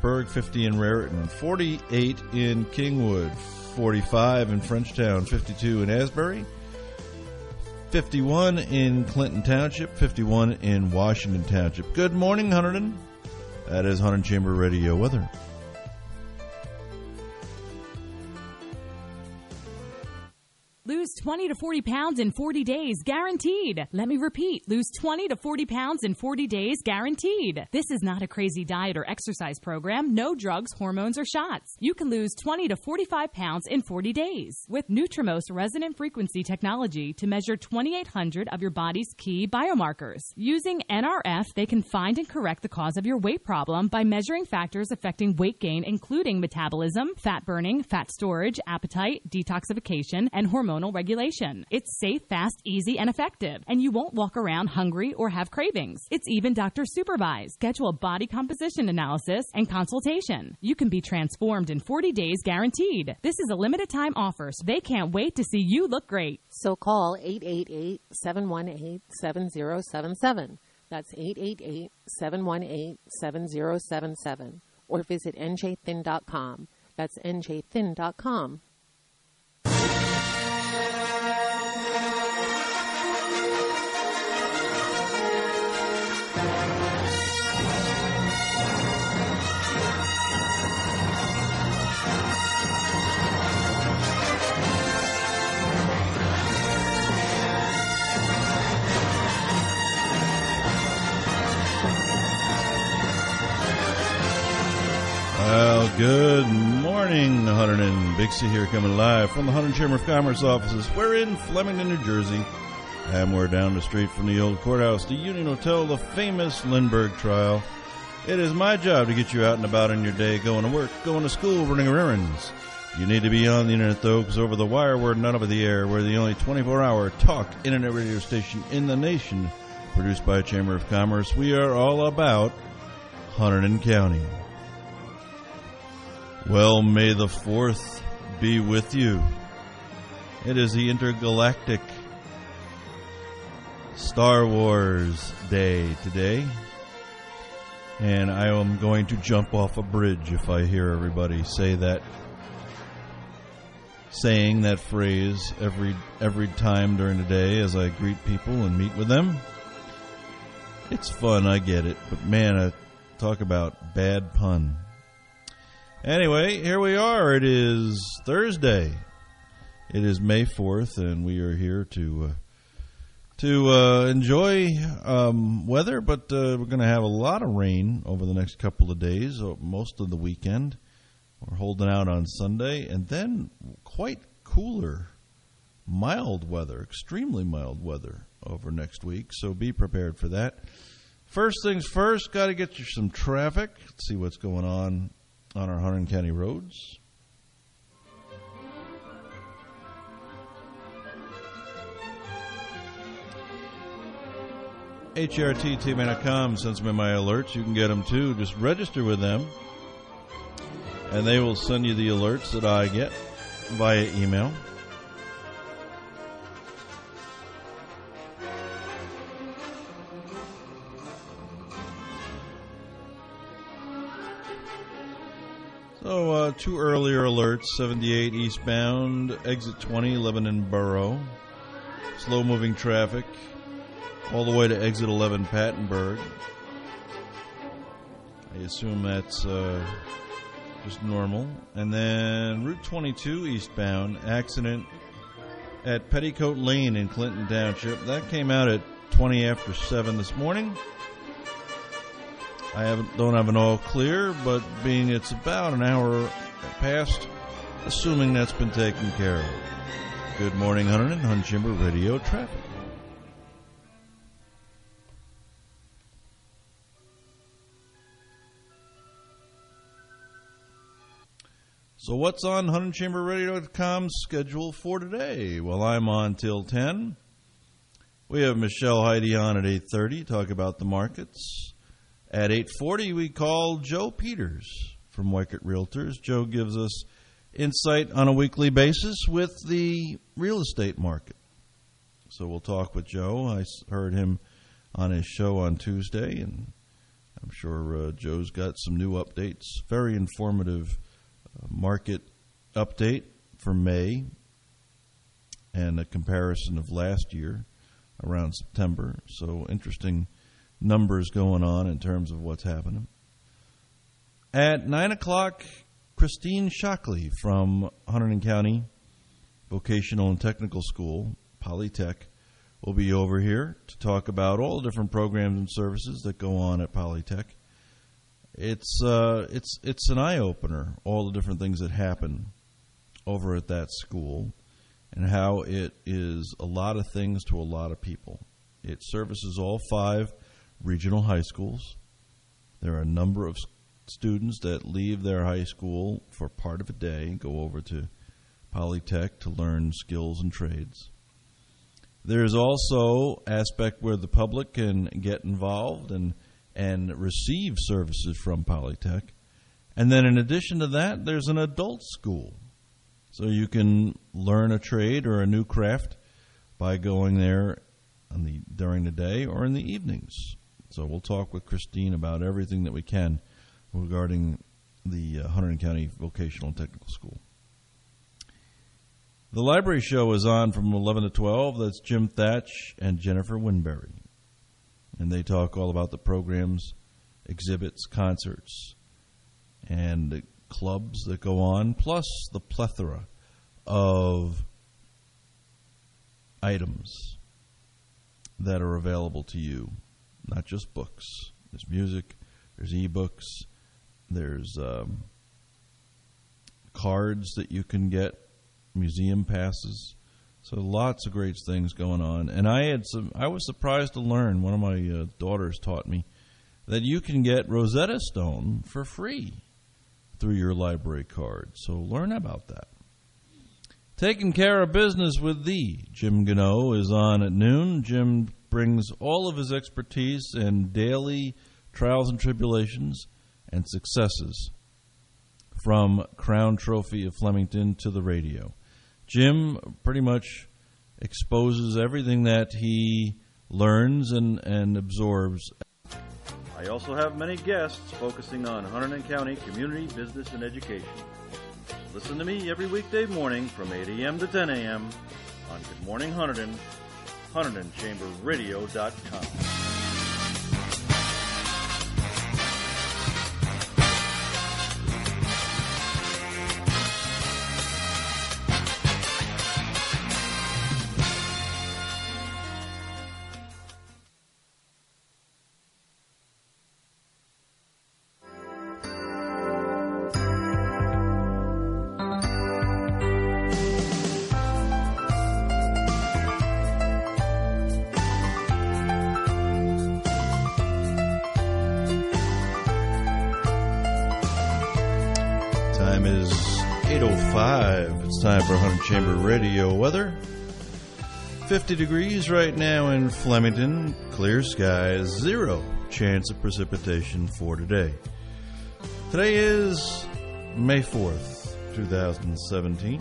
Lawrenceburg, 50 in Raritan, 48 in Kingwood, 45 in Frenchtown, 52 in Asbury, 51 in Clinton Township, 51 in Washington Township. Good morning, Hunterdon. That is Hunterdon Chamber Radio weather. Lose 20 to 40 pounds in 40 days, guaranteed. Let me repeat, lose 20 to 40 pounds in 40 days, guaranteed. This is not a crazy diet or exercise program. No drugs, hormones, or shots. You can lose 20 to 45 pounds in 40 days with Nutrimos resonant frequency technology to measure 2,800 of your body's key biomarkers. Using NRF, they can find and correct the cause of your weight problem by measuring factors affecting weight gain, including metabolism, fat burning, fat storage, appetite, detoxification, and hormonal regulation. It's safe, fast, easy, and effective, and you won't walk around hungry or have cravings. It's even doctor supervised. Schedule a body composition analysis and consultation. You can be transformed in 40 days guaranteed. This is a limited time offer, so they can't wait to see you look great. So call 888-718-7077. That's 888-718-7077. Or visit njthin.com. That's njthin.com. Well, good morning, Hunterdon. Big C here, coming live from the Hunterdon Chamber of Commerce offices. We're in Flemington, New Jersey, and we're down the street from the old courthouse, the Union Hotel, the famous Lindbergh trial. It is my job to get you out and about in your day, going to work, going to school, running errands. You need to be on the internet, though, because over the wire, we're not over the air. We're the only 24-hour talk internet radio station in the nation, produced by Chamber of Commerce. We are all about Hunterdon County. Well, may the 4th be with you. It is the intergalactic Star Wars Day today, and I am going to jump off a bridge if I hear everybody saying that phrase every time during the day as I greet people and meet with them. It's fun, I get it, but man, I talk about bad pun. Anyway, here we are. It is Thursday. It is May 4th, and we are here to enjoy weather, but we're going to have a lot of rain over the next couple of days, most of the weekend. We're holding out on Sunday, and then quite cooler, mild weather, extremely mild weather over next week, so be prepared for that. First things first, got to get you some traffic. Let's see what's going on our Hunterdon County roads. HRTTman.com sends me my alerts. You can get them too. Just register with them, and they will send you the alerts that I get via email. So, 2 earlier alerts, 78 eastbound, exit 20, Lebanon Borough. Slow-moving traffic all the way to exit 11, Pattenberg. I assume that's just normal. And then Route 22 eastbound, accident at Petticoat Lane in Clinton Township. That came out at 20 after 7 this morning. I don't have an all clear, but being it's about an hour past, assuming that's been taken care of. Good morning, Hunterdon, Hunterdon Chamber Radio traffic. So what's on HunterdonChamberRadio.com's schedule for today? Well, I'm on till 10. We have Michelle Heidi on at 8:30, talk about the markets. At 8:40, we call Joe Peters from Weikert Realtors. Joe gives us insight on a weekly basis with the real estate market. So we'll talk with Joe. I heard him on his show on Tuesday, and I'm sure Joe's got some new updates. Very informative market update for May and a comparison of last year around September. So interesting numbers going on in terms of what's happening. At 9 o'clock, Christine Shockley from Hunterdon County Vocational and Technical School, Polytech, will be over here to talk about all the different programs and services that go on at Polytech. It's an eye-opener, all the different things that happen over at that school and how it is a lot of things to a lot of people. It services all 5 regional high schools. There are a number of students that leave their high school for part of a day and go over to Polytech to learn skills and trades. There's also aspect where the public can get involved and receive services from Polytech. And then in addition to that, there's an adult school. So you can learn a trade or a new craft by going there during the day or in the evenings. So we'll talk with Christine about everything that we can regarding the Hunterdon County Vocational and Technical School. The library show is on from 11 to 12. That's Jim Thatch and Jennifer Winberry. And they talk all about the programs, exhibits, concerts, and the clubs that go on, plus the plethora of items that are available to you. Not just books. There's music, there's ebooks, there's cards that you can get, museum passes. So lots of great things going on. And I was surprised to learn, one of my daughters taught me, that you can get Rosetta Stone for free through your library card. So learn about that. Taking Care of Business with Jim Gano is on at noon. Jim brings all of his expertise and daily trials and tribulations and successes from Crown Trophy of Flemington to the radio. Jim pretty much exposes everything that he learns and absorbs. I also have many guests focusing on Hunterdon County community, business, and education. Listen to me every weekday morning from 8 a.m. to 10 a.m. on Good Morning Hunterdon, HunterdonChamberRadio.com. Time is 8:05. It's time for Hunterdon Chamber Radio weather. 50 degrees right now in Flemington. Clear skies. 0 chance of precipitation for today. Today is May 4th, 2017.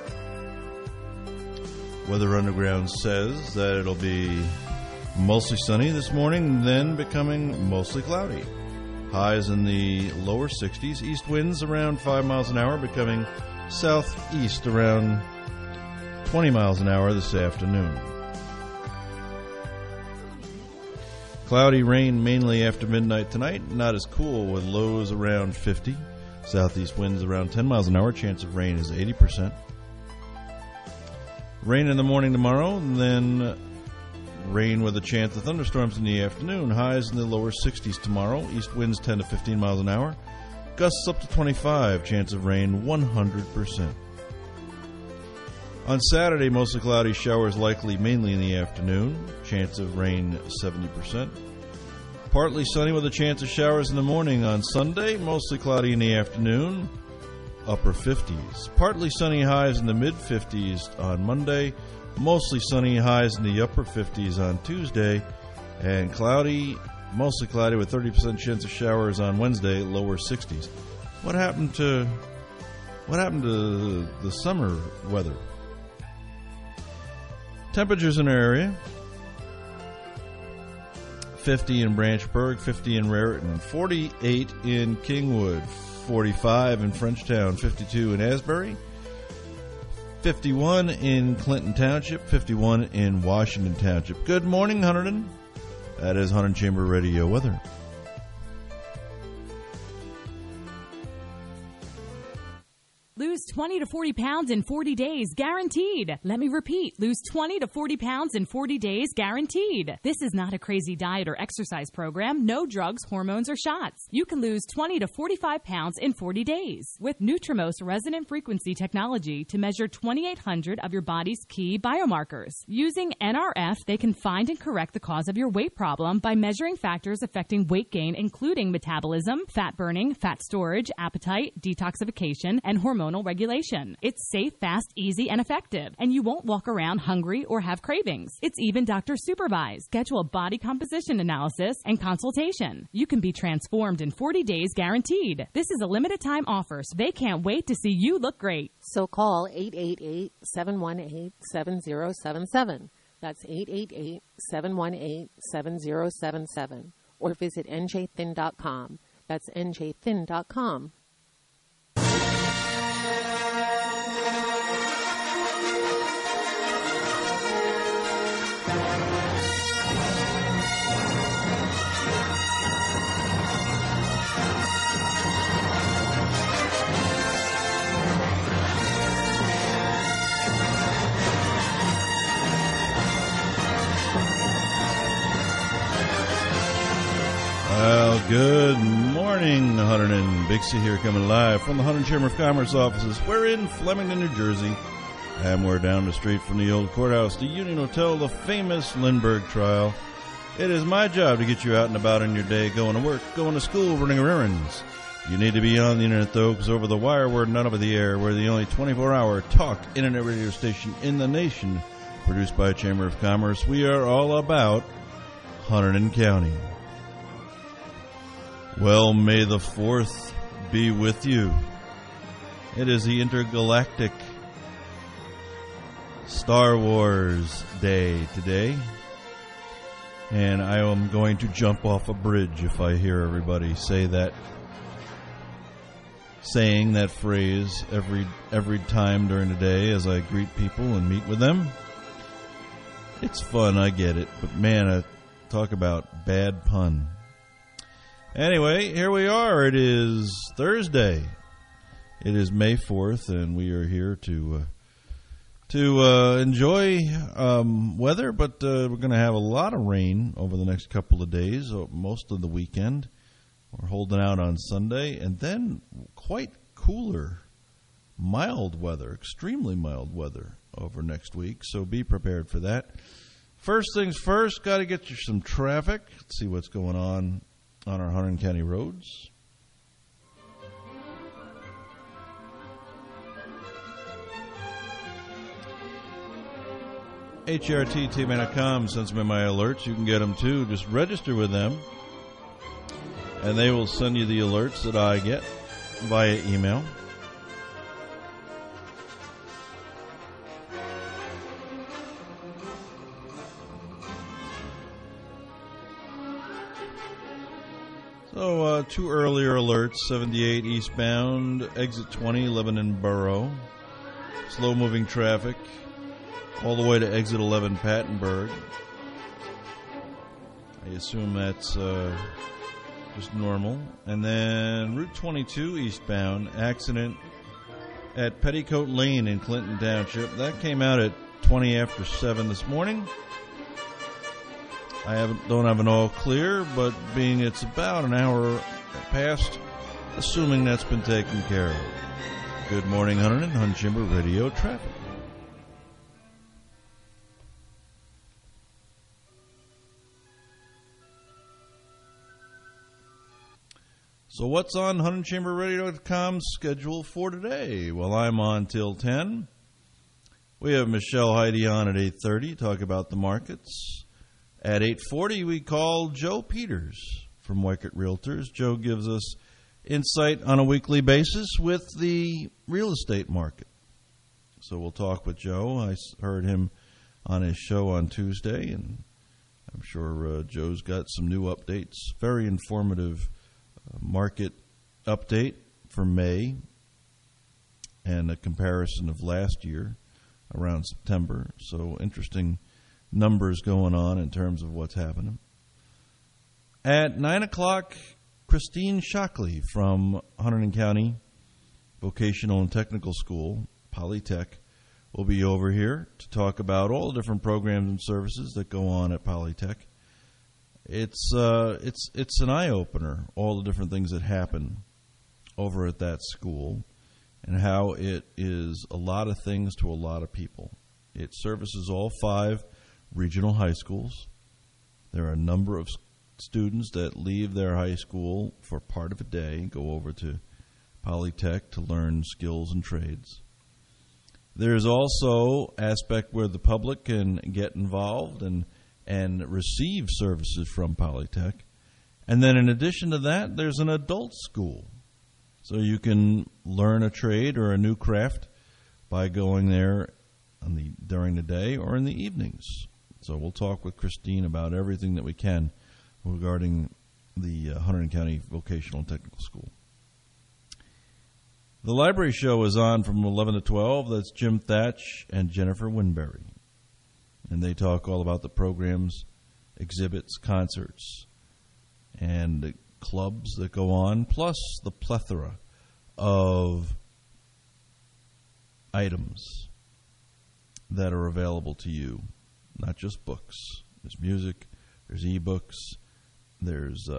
Weather Underground says that it'll be mostly sunny this morning, then becoming mostly cloudy. Highs in the lower 60s. East winds around 5 miles an hour, becoming southeast around 20 miles an hour this afternoon. Cloudy rain mainly after midnight tonight. Not as cool with lows around 50. Southeast winds around 10 miles an hour. Chance of rain is 80%. Rain in the morning tomorrow, and then rain with a chance of thunderstorms in the afternoon. Highs in the lower 60s tomorrow. East winds 10 to 15 miles an hour. Gusts up to 25. Chance of rain 100%. On Saturday, mostly cloudy, showers likely mainly in the afternoon. Chance of rain 70%. Partly sunny with a chance of showers in the morning. On Sunday, mostly cloudy in the afternoon. Upper 50s. Partly sunny, highs in the mid-50s on Monday. Mostly sunny, highs in the upper 50s on Tuesday. And cloudy, mostly cloudy with 30% chance of showers on Wednesday, lower 60s. What happened to the summer weather? Temperatures in our area. 50 in Branchburg, 50 in Raritan, 48 in Kingwood, 45 in Frenchtown, 52 in Asbury, 51 in Clinton Township, 51 in Washington Township. Good morning, Hunterdon. That is Hunterdon Chamber Radio weather. Lose 20 to 40 pounds in 40 days, guaranteed. Let me repeat, lose 20 to 40 pounds in 40 days, guaranteed. This is not a crazy diet or exercise program, no drugs, hormones, or shots. You can lose 20 to 45 pounds in 40 days with Nutrimost resonant frequency technology to measure 2,800 of your body's key biomarkers. Using NRF, they can find and correct the cause of your weight problem by measuring factors affecting weight gain, including metabolism, fat burning, fat storage, appetite, detoxification, and hormonal regulation. It's safe, fast, easy, and effective, and you won't walk around hungry or have cravings. It's even doctor supervised. Schedule a body composition analysis and consultation. You can be transformed in 40 days guaranteed. This is a limited time offer, so they can't wait to see you look great. So call 888-718-7077. That's 888-718-7077. Or visit njthin.com. That's njthin.com. Well, good morning, Hunterdon. Bixie here, coming live from the Hunterdon Chamber of Commerce offices. We're in Flemington, New Jersey, and we're down the street from the old courthouse, the Union Hotel, the famous Lindbergh trial. It is my job to get you out and about in your day, going to work, going to school, running errands. You need to be on the internet, though, because over the wire, we're not over the air. We're the only 24-hour talk internet radio station in the nation, produced by Chamber of Commerce. We are all about Hunterdon County. Well, may the 4th be with you. It is the intergalactic Star Wars Day today. And I am going to jump off a bridge if I hear everybody saying that phrase every time during the day as I greet people and meet with them. It's fun, I get it. But man, talk about bad pun. Anyway, here we are. It is Thursday. It is May 4th, and we are here to enjoy weather, but we're going to have a lot of rain over the next couple of days, most of the weekend. We're holding out on Sunday, and then quite cooler, mild weather, extremely mild weather over next week, so be prepared for that. First things first, got to get you some traffic. Let's see what's going on our Hunterdon County roads. HRT-TMN.com sends me my alerts. You can get them too. Just register with them, and they will send you the alerts that I get via email. So, two earlier alerts, 78 eastbound, exit 20, Lebanon Borough. Slow-moving traffic all the way to exit 11, Pattenberg. I assume that's just normal. And then Route 22 eastbound, accident at Petticoat Lane in Clinton Township. That came out at 20 after 7 this morning. I don't have an all clear, but being it's about an hour past, assuming that's been taken care of. Good morning, Hunterdon, Hunterdon Chamber Radio traffic. So what's on HunterdonChamberRadio.com's schedule for today? Well, I'm on till 10. We have Michelle Heidi on at 8:30, talk about the markets. At 8:40, we call Joe Peters from Weichert Realtors. Joe gives us insight on a weekly basis with the real estate market. So we'll talk with Joe. I heard him on his show on Tuesday, and I'm sure Joe's got some new updates. Very informative market update for May and a comparison of last year around September. So interesting numbers going on in terms of what's happening. At 9 o'clock, Christine Shockley from Hunterdon County Vocational and Technical School, Polytech, will be over here to talk about all the different programs and services that go on at Polytech. It's an eye-opener, all the different things that happen over at that school and how it is a lot of things to a lot of people. It services all 5 regional high schools. There are a number of students that leave their high school for part of a day and go over to Polytech to learn skills and trades. There's also aspect where the public can get involved and receive services from Polytech. And then in addition to that, there's an adult school. So you can learn a trade or a new craft by going there during the day or in the evenings. So we'll talk with Christine about everything that we can regarding the Hunterdon County Vocational and Technical School. The library show is on from 11 to 12. That's Jim Thatch and Jennifer Winberry. And they talk all about the programs, exhibits, concerts, and the clubs that go on, plus the plethora of items that are available to you. Not just books. There's music, there's ebooks, there's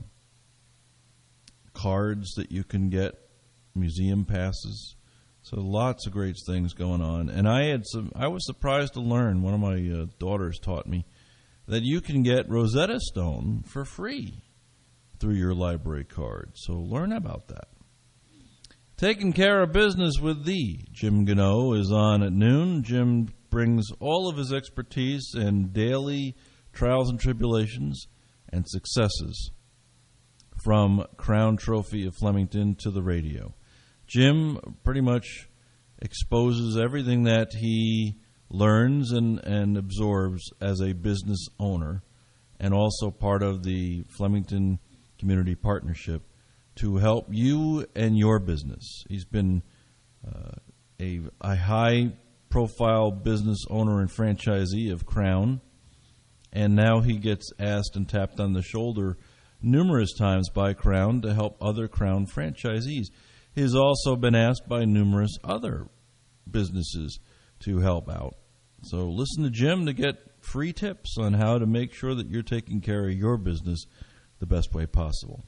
cards that you can get, museum passes. So lots of great things going on. And I was surprised to learn, one of my daughters taught me, that you can get Rosetta Stone for free through your library card. So learn about that. Taking Care of Business with the Jim Gano is on at noon. Jim brings all of his expertise in daily trials and tribulations and successes from Crown Trophy of Flemington to the radio. Jim pretty much exposes everything that he learns and absorbs as a business owner and also part of the Flemington Community Partnership to help you and your business. He's been a high-profile business owner and franchisee of Crown, and now he gets asked and tapped on the shoulder numerous times by Crown to help other Crown franchisees. He's also been asked by numerous other businesses to help out. So listen to Jim to get free tips on how to make sure that you're taking care of your business the best way possible.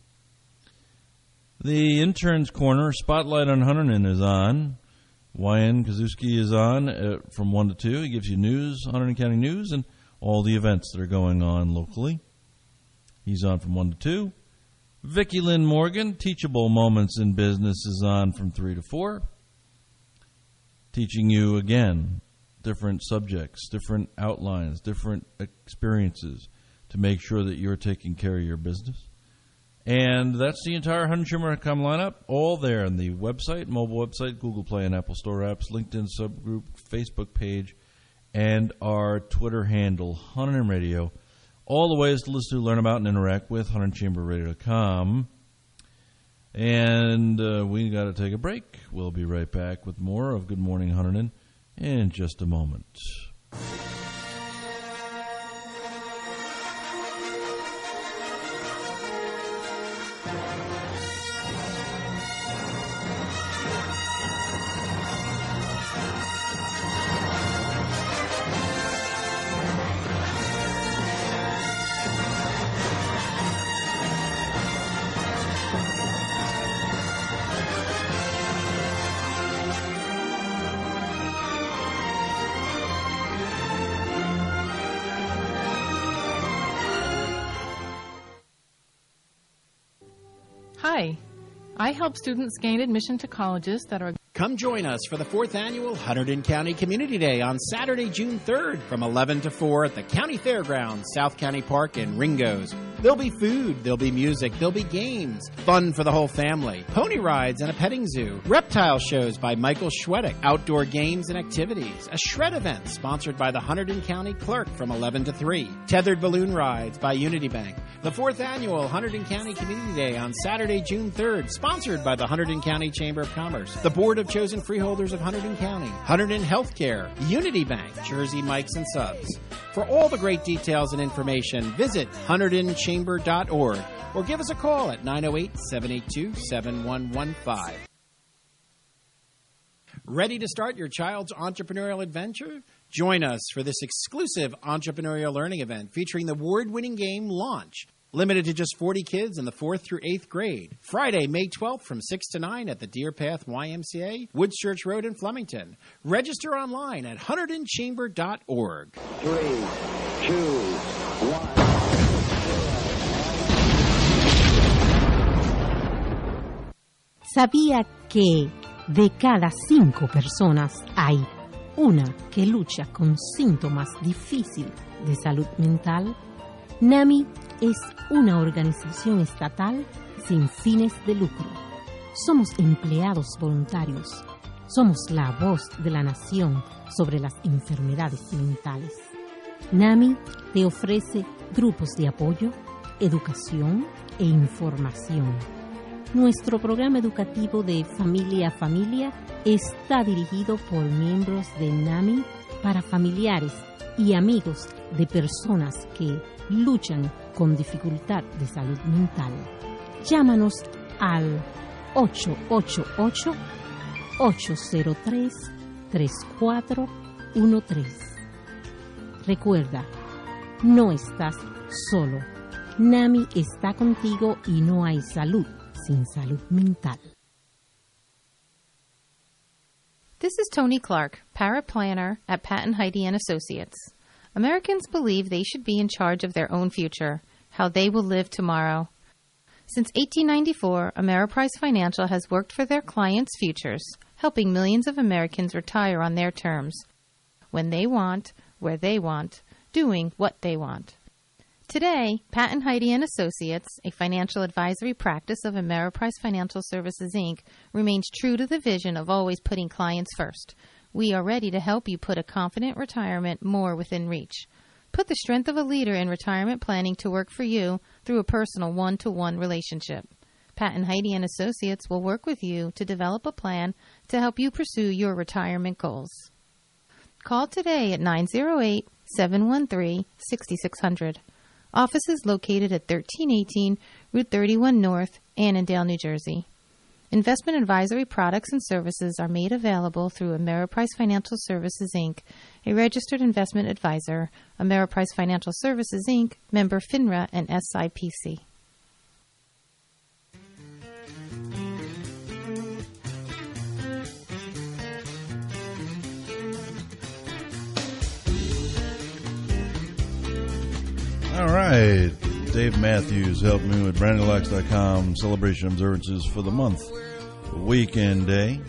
The Intern's Corner, Spotlight on Hunterdon, is on. YN Kazuski is on from 1 to 2. He gives you news, Hunterdon County news, and all the events that are going on locally. He's on from 1 to 2. Vicki Lynn Morgan, Teachable Moments in Business, is on from 3 to 4. Teaching you, again, different subjects, different outlines, different experiences to make sure that you're taking care of your business. And that's the entire HunterdonChamber.com lineup, all there on the website, mobile website, Google Play and Apple Store apps, LinkedIn subgroup, Facebook page, and our Twitter handle, Hunterdon Radio. All the ways to listen to, learn about, and interact with HunterdonChamberRadio.com. And we got to take a break. We'll be right back with more of Good Morning Hunterdon in just a moment. Hi, I help students gain admission to colleges that are... Come join us for the 4th Annual Hunterdon County Community Day on Saturday, June 3rd from 11 to 4 at the County Fairgrounds, South County Park in Ringgoes. There'll be food, there'll be music, there'll be games, fun for the whole family, pony rides and a petting zoo, reptile shows by Michael Schwedick, outdoor games and activities, a shred event sponsored by the Hunterdon County Clerk from 11 to 3, tethered balloon rides by Unity Bank, the 4th annual Hunterdon County Community Day on Saturday, June 3rd, sponsored by the Hunterdon County Chamber of Commerce, the Board of Chosen Freeholders of Hunterdon County, Hunterdon Healthcare, Unity Bank, Jersey Mikes and Subs. For all the great details and information, visit HunterdonChamber.org or give us a call at 908-782-7115. Ready to start your child's entrepreneurial adventure? Join us for this exclusive entrepreneurial learning event featuring the award-winning game Launch, limited to just 40 kids in the 4th through 8th grade. Friday, May 12th from 6 to 9 at the Deer Path YMCA, Woods Church Road in Flemington. Register online at HunterdonChamber.org. 3, 2, 1. ¿Sabía que de cada 5 personas hay una que lucha con síntomas difíciles de salud mental? NAMI es una organización estatal sin fines de lucro. Somos empleados voluntarios. Somos la voz de la nación sobre las enfermedades mentales. NAMI te ofrece grupos de apoyo, educación e información. Nuestro programa educativo de familia a familia está dirigido por miembros de NAMI para familiares y amigos de personas que luchan con dificultad de salud mental. Llámanos al 888-803-3413. Recuerda, no estás solo. NAMI está contigo y no hay salud sin salud mental. This is Tony Clark, paraplanner at Patton Heide & Associates. Americans believe they should be in charge of their own future, how they will live tomorrow. Since 1894, Ameriprise Financial has worked for their clients' futures, helping millions of Americans retire on their terms, when they want, where they want, doing what they want. Today, Patton Heide & Associates, a financial advisory practice of Ameriprise Financial Services, Inc., remains true to the vision of always putting clients first. We are ready to help you put a confident retirement more within reach. Put the strength of a leader in retirement planning to work for you through a personal one-to-one relationship. Patton Heide & Associates will work with you to develop a plan to help you pursue your retirement goals. Call today at 908-713-6600. Office is located at 1318 Route 31 North, Annandale, New Jersey. Investment advisory products and services are made available through Ameriprise Financial Services, Inc., a registered investment advisor, Ameriprise Financial Services, Inc., member FINRA and SIPC. All right. Dave Matthews helping me with BrandingLocks.com celebration observances for the month. Weekend Day.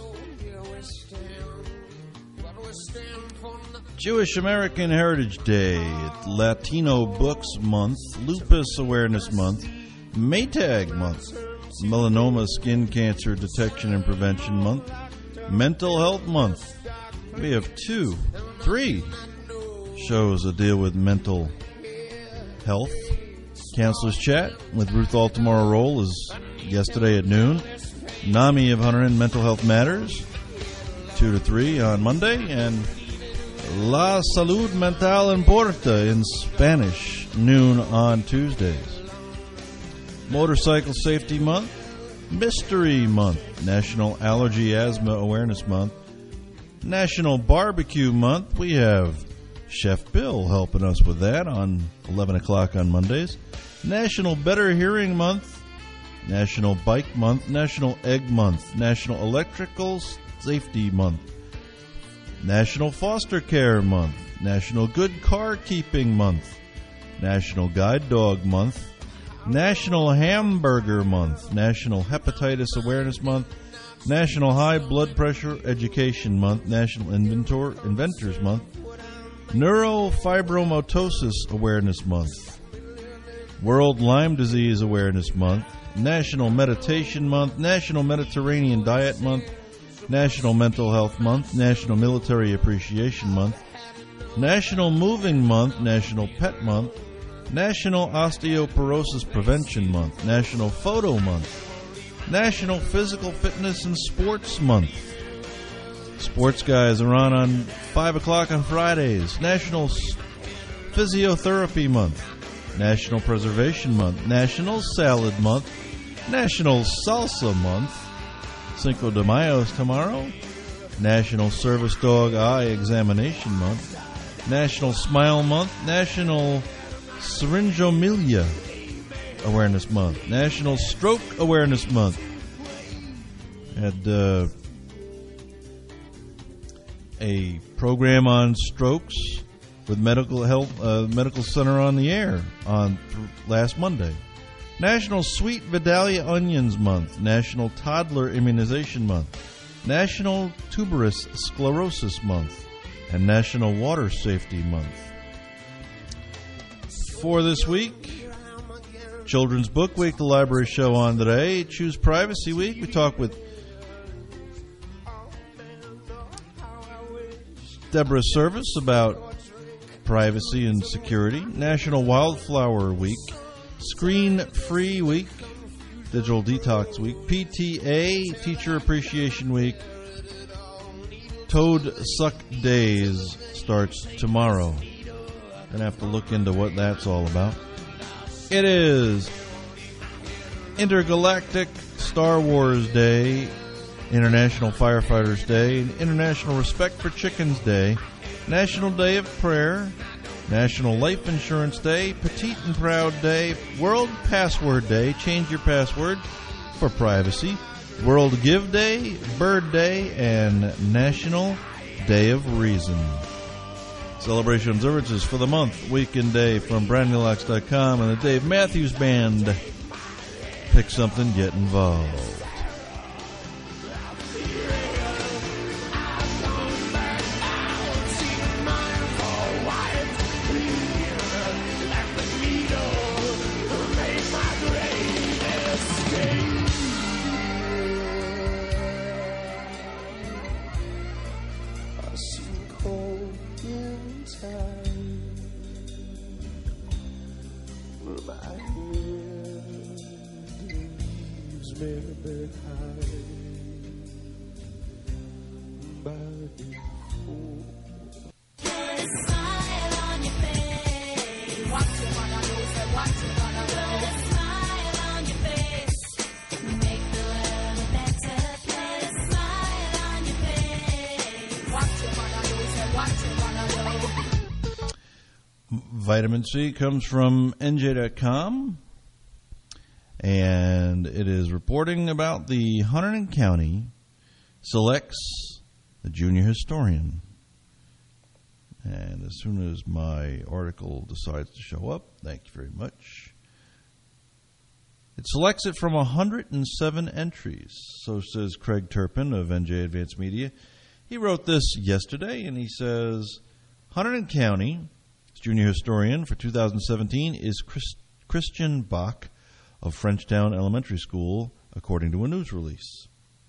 Jewish American Heritage Day. Latino Books Month. Lupus Awareness Month. Maytag Month. Melanoma Skin Cancer Detection and Prevention Month. Mental Health Month. We have 3 shows that deal with mental health. Counselor's Chat with Ruth Altamora Roll is yesterday at noon. NAMI of Hunterdon Mental Health Matters 2 to 3 on Monday, and La Salud Mental en Porta in Spanish noon on Tuesdays. Motorcycle Safety Month, Mystery Month, National Allergy Asthma Awareness Month, National Barbecue Month. We have Chef Bill helping us with that on 11 o'clock on Mondays. National Better Hearing Month, National Bike Month, National Egg Month, National Electrical Safety Month, National Foster Care Month, National Good Car Keeping Month, National Guide Dog Month, National Hamburger Month, National Hepatitis Awareness Month, National High Blood Pressure Education Month, National Inventors Month, Neurofibromatosis Awareness Month, World Lyme Disease Awareness Month, National Meditation Month, National Mediterranean Diet Month, National Mental Health Month, National Military Appreciation Month, National Moving Month, National Pet Month, National Osteoporosis Prevention Month, National Photo Month, National Physical Fitness and Sports Month. Sports guys are on 5 o'clock on Fridays. National Physiotherapy Month, National Preservation Month, National Salad Month, National Salsa Month, Cinco de Mayo's tomorrow, National Service Dog Eye Examination Month, National Smile Month, National Syringomelia Awareness Month, National Stroke Awareness Month. Had a program on strokes with Medical Center on the air on last Monday. National Sweet Vidalia Onions Month, National Toddler Immunization Month, National Tuberous Sclerosis Month, and National Water Safety Month. For this week, Children's Book Week, the library show on today. Choose Privacy Week. We talk with Deborah Service about privacy and security. National Wildflower Week, Screen Free Week, Digital Detox Week, PTA, Teacher Appreciation Week. Toad Suck Days starts tomorrow. Gonna have to look into what that's all about. It is Intergalactic Star Wars Day, International Firefighters Day, International Respect for Chickens Day, National Day of Prayer, National Life Insurance Day, Petite and Proud Day, World Password Day, change your password for privacy, World Give Day, Bird Day, and National Day of Reason. Celebration observances for the month, week and day from BrandNewLocks.com and the Dave Matthews Band. Pick something, get involved. Vitamin C comes from NJ.com, and it is reporting about the Hunterdon County selects the junior historian. And as soon as my article decides to show up, thank you very much, it selects it from 107 entries. So says Craig Turpin of NJ Advanced Media. He wrote this yesterday, and he says, Hunterdon County junior historian for 2017 is Christian Bach of Frenchtown Elementary School, according to a news release.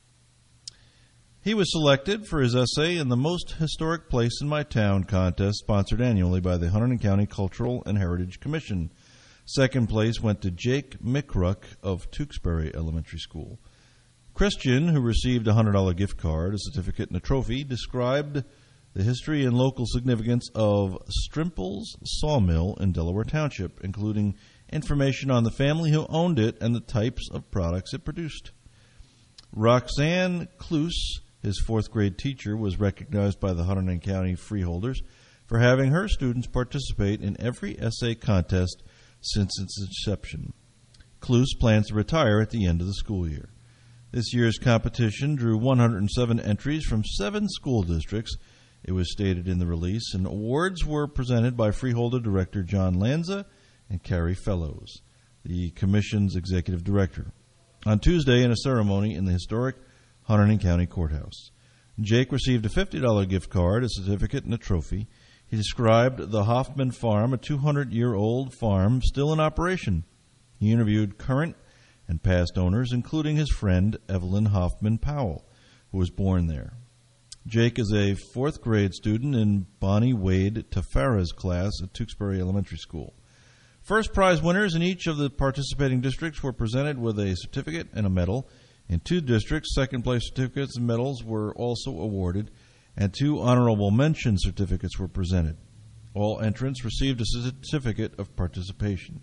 He was selected for his essay in the Most Historic Place in My Town contest sponsored annually by the Hunterdon County Cultural and Heritage Commission. Second place went to Jake Mickruck of Tewksbury Elementary School. Christian, who received a $100 gift card, a certificate, and a trophy, described the history and local significance of Strimple's Sawmill in Delaware Township, including information on the family who owned it and the types of products it produced. Roxanne Cluse, his fourth grade teacher, was recognized by the Hunterdon County Freeholders for having her students participate in every essay contest since its inception. Cluse plans to retire at the end of the school year. This year's competition drew 107 entries from 7 school districts. It was stated in the release, and awards were presented by Freeholder Director John Lanza and Carrie Fellows, the Commission's Executive Director, on Tuesday in a ceremony in the historic Hunterdon County Courthouse. Jake received a $50 gift card, a certificate, and a trophy. He described the Hoffman Farm, a 200-year-old farm still in operation. He interviewed current and past owners, including his friend Evelyn Hoffman Powell, who was born there. Jake is a fourth-grade student in Bonnie Wade Tafara's class at Tewksbury Elementary School. First prize winners in each of the participating districts were presented with a certificate and a medal. In 2 districts, second-place certificates and medals were also awarded, and 2 honorable mention certificates were presented. All entrants received a certificate of participation.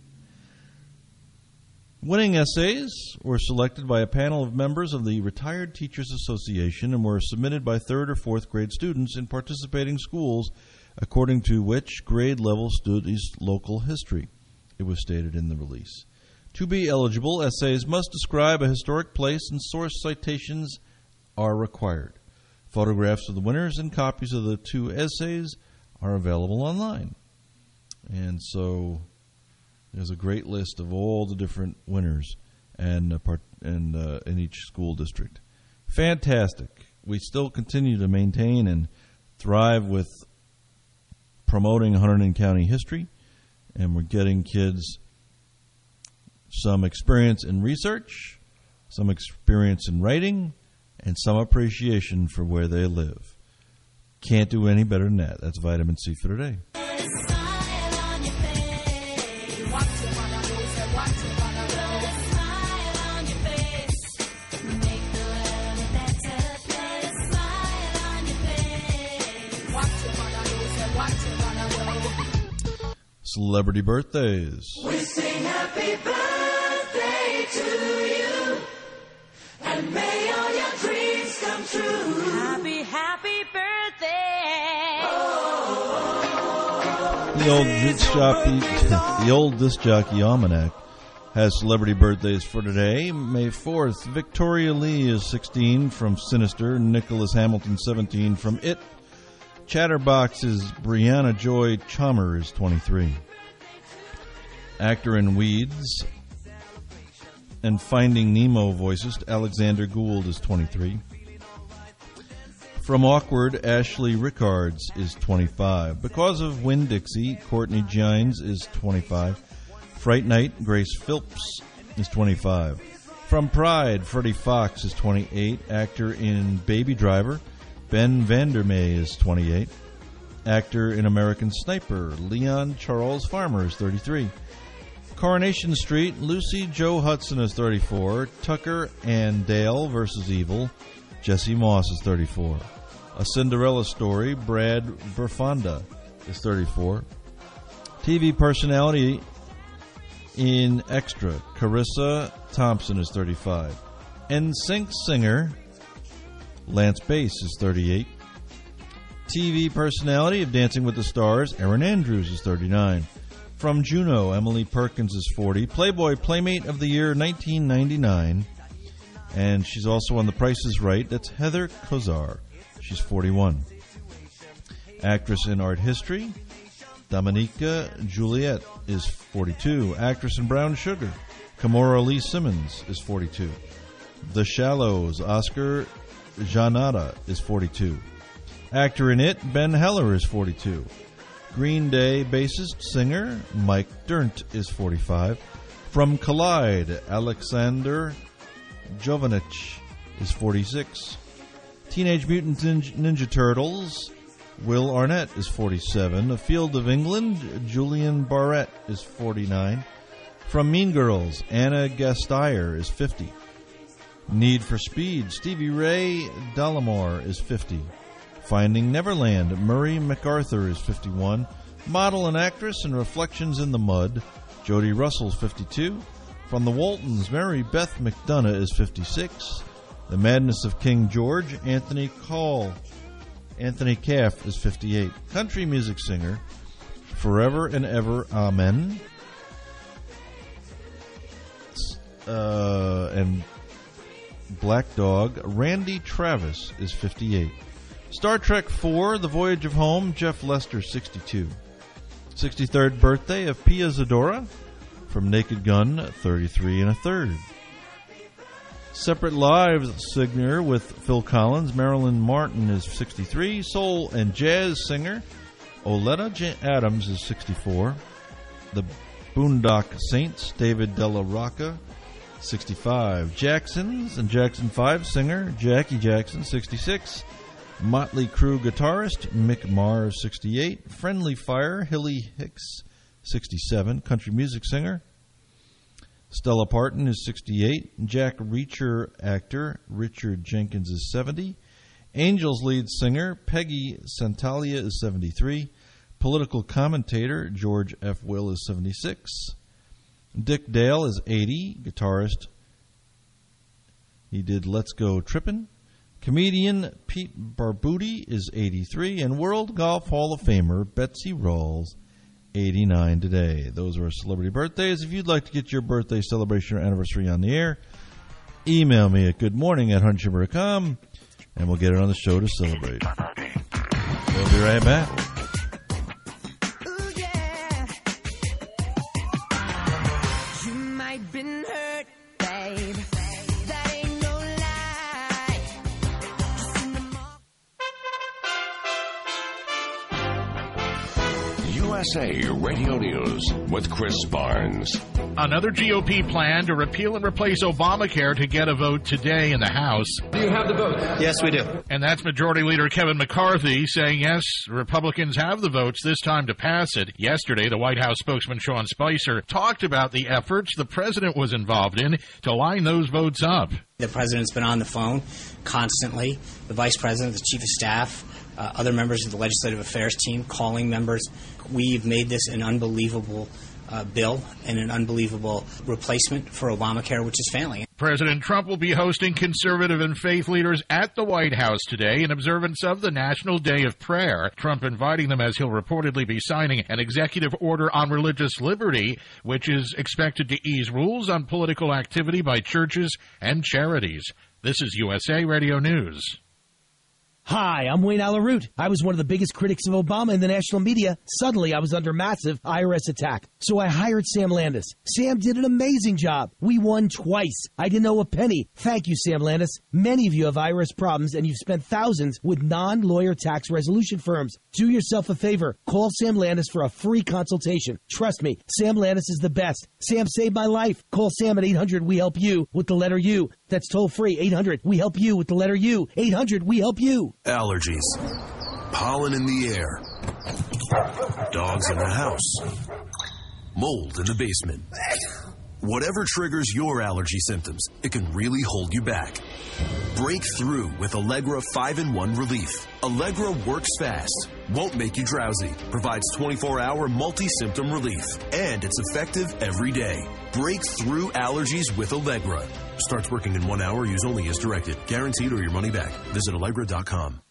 Winning essays were selected by a panel of members of the Retired Teachers Association and were submitted by 3rd or 4th grade students in participating schools according to which grade level studies local history, it was stated in the release. To be eligible, essays must describe a historic place and source citations are required. Photographs of the winners and copies of the 2 essays are available online. And so there's a great list of all the different winners and in each school district. Fantastic. We still continue to maintain and thrive with promoting Hunterdon County history, and we're getting kids some experience in research, some experience in writing, and some appreciation for where they live. Can't do any better than that. That's Vitamin C for today. Celebrity birthdays. We sing happy birthday to you, and may all your dreams come true. Happy, happy birthday. The old disc jockey almanac has celebrity birthdays for today. May 4th, Victoria Lee is 16 from Sinister. Nicholas Hamilton, 17 from It. Chatterbox's Brianna Joy Chalmer is 23. Actor in Weeds and Finding Nemo voicist Alexander Gould is 23. From Awkward, Ashley Rickards is 25. Because of Winn-Dixie, Courtney Gines is 25. Fright Night, Grace Phillips is 25. From Pride, Freddie Fox is 28. Actor in Baby Driver, Ben Vandermeer is 28. Actor in American Sniper, Leon Charles Farmer is 33. Coronation Street, Lucy Joe Hudson is 34. Tucker and Dale versus Evil, Jesse Moss is 34. A Cinderella Story, Brad Berfonda is 34. TV personality in Extra, Carissa Thompson is 35. NSYNC singer, Lance Bass is 38. TV personality of Dancing with the Stars, Erin Andrews is 39. From Juneau, Emily Perkins is 40. Playboy Playmate of the Year 1999. And she's also on The Price is Right. That's Heather Kozar. She's 41. Actress in Art History, Dominica Juliet is 42. Actress in Brown Sugar, Kimora Lee Simmons is 42. The Shallows, Oscar Janata is 42. Actor in It, Ben Heller is 42. Green Day bassist singer Mike Dirnt is 45. From Collide, Alexander Jovanich is 46. Teenage Mutant Ninja Turtles, Will Arnett is 47. A Field of England, Julian Barrett is 49. From Mean Girls, Anna Gasteyer is 50. Need for Speed, Stevie Ray Dallimore is 50. Finding Neverland, Murray MacArthur is 51. Model and actress in Reflections in the Mud, Jodie Russell is 52. From the Waltons, Mary Beth McDonough is 56. The Madness of King George, Anthony Caff is 58. Country music singer, Forever and Ever Amen, and Black Dog, Randy Travis is 58. Star Trek IV, The Voyage of Home, Jeff Lester, 62. 63rd birthday of Pia Zadora. From Naked Gun, 33 1/3. Separate Lives singer with Phil Collins, Marilyn Martin is 63. Soul and jazz singer Oleta Adams is 64. The Boondock Saints, David Della Rocca, 65. Jacksons and Jackson 5 singer Jackie Jackson, 66. Motley Crue guitarist Mick Mars, 68. Friendly Fire, Hilly Hicks, 67. Country music singer Stella Parton is 68. Jack Reacher actor Richard Jenkins is 70. Angels lead singer Peggy Santalia is 73. Political commentator George F. Will is 76. Dick Dale is 80. Guitarist, he did Let's Go Trippin'. Comedian Pete Barbuti is 83. And World Golf Hall of Famer Betsy Rawls, 89 today. Those are our celebrity birthdays. If you'd like to get your birthday celebration or anniversary on the air, email me at goodmorning@huntchamber.com and we'll get it on the show to celebrate. We'll be right back. Ooh, yeah. You might been hurt, babe. That ain't no lie. Just in the USA Radio News with Chris Barnes. Another GOP plan to repeal and replace Obamacare to get a vote today in the House. Do you have the vote? Yes, we do. And that's Majority Leader Kevin McCarthy saying, yes, Republicans have the votes this time to pass it. Yesterday, the White House spokesman Sean Spicer talked about the efforts the president was involved in to line those votes up. The president's been on the phone constantly. The vice president, the chief of staff, other members of the legislative affairs team, calling members. We've made this an unbelievable bill and an unbelievable replacement for Obamacare, which is failing. President Trump will be hosting conservative and faith leaders at the White House today in observance of the National Day of Prayer. Trump inviting them as he'll reportedly be signing an executive order on religious liberty, which is expected to ease rules on political activity by churches and charities. This is USA Radio News. Hi, I'm Wayne Alaroot. I was one of the biggest critics of Obama in the national media. Suddenly, I was under massive IRS attack. So I hired Sam Landis. Sam did an amazing job. We won twice. I didn't owe a penny. Thank you, Sam Landis. Many of you have IRS problems, and you've spent thousands with non-lawyer tax resolution firms. Do yourself a favor. Call Sam Landis for a free consultation. Trust me, Sam Landis is the best. Sam saved my life. Call Sam at 800-WE-HELP-YOU with the letter U. That's toll free. 800-WE-HELP-YOU with the letter U. 800-WE-HELP-YOU. Allergies, pollen in the air, dogs in the house, mold in the basement. Whatever triggers your allergy symptoms, it can really hold you back. Break through with Allegra 5-in-1 Relief. Allegra works fast, won't make you drowsy, provides 24-hour multi-symptom relief, and it's effective every day. Break through allergies with Allegra. Starts working in 1 hour. Use only as directed. Guaranteed or your money back. Visit Allegra.com.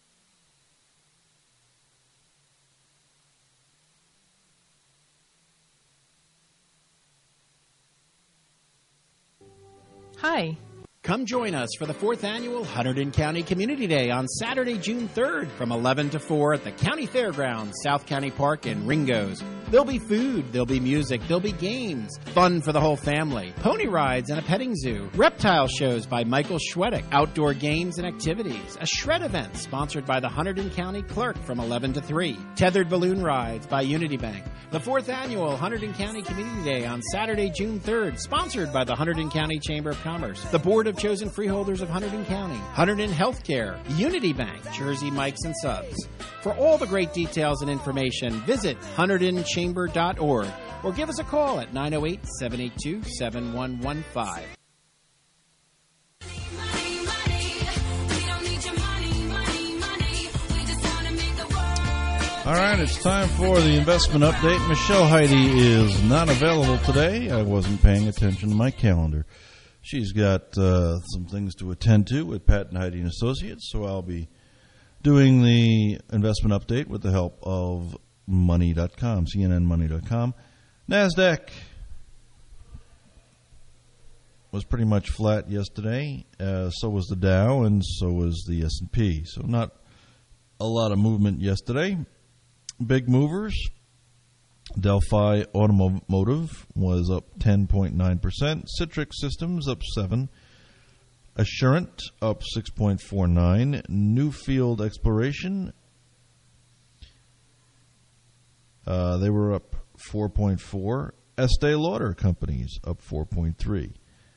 Hi. Come join us for the 4th Annual Hunterdon County Community Day on Saturday, June 3rd from 11 to 4 at the County Fairgrounds, South County Park, and Ringo's. There'll be food, there'll be music, there'll be games, fun for the whole family, pony rides and a petting zoo, reptile shows by Michael Schwedick, outdoor games and activities, a shred event sponsored by the Hunterdon County Clerk from 11 to 3, tethered balloon rides by Unity Bank. The 4th Annual Hunterdon County Community Day on Saturday, June 3rd, sponsored by the Hunterdon County Chamber of Commerce, the Board of Chosen Freeholders of Hunterdon County, Hunterdon Healthcare, Unity Bank, Jersey Mikes and Subs. For all the great details and information, visit HunterdonChamber.org or give us a call at 908-782-7115. All right, it's time for the investment update. Michelle Heidi is not available today. I wasn't paying attention to my calendar. She's got some things to attend to with Pat and Heidi and Associates, so I'll be doing the investment update with the help of Money.com, CNNMoney.com. NASDAQ was pretty much flat yesterday. So was the Dow, and so was the S&P. So not a lot of movement yesterday. Big movers. Delphi Automotive was up 10.9%. Citrix Systems up 7%. Assurant up 6.49%. Newfield Exploration They were up 4.4. Estee Lauder Companies up 4.3.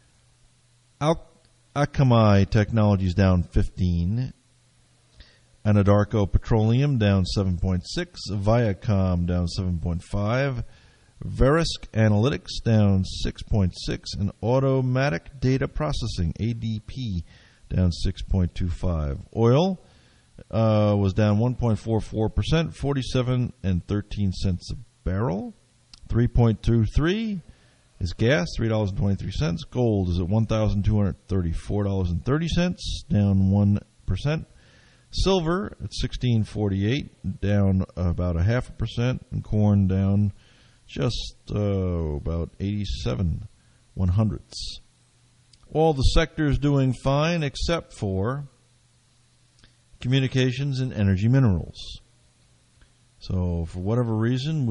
Akamai Technologies down 15. Anadarko Petroleum down 7.6. Viacom down 7.5. Verisk Analytics down 6.6. And Automatic Data Processing, ADP, down 6.25. Oil was down 1.44%, 47 and 13 cents a barrel. 3.23 is gas, $3.23. Gold is at $1,234.30, down 1%. Silver at $16.48, down about 0.5%, and corn down just about 87/100. All the sectors doing fine except for communications and energy minerals. So for whatever reason,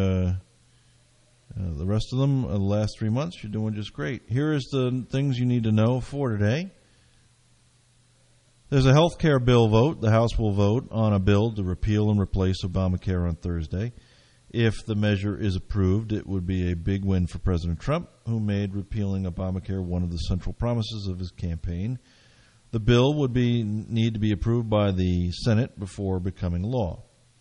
the rest of them, the last 3 months, you're doing just great. Here is the things you need to know for today. There's a health care bill vote. The House will vote on a bill to repeal and replace Obamacare on Thursday. If the measure is approved, it would be a big win for President Trump, who made repealing Obamacare one of the central promises of his campaign. The bill would need to be approved by the Senate before becoming law.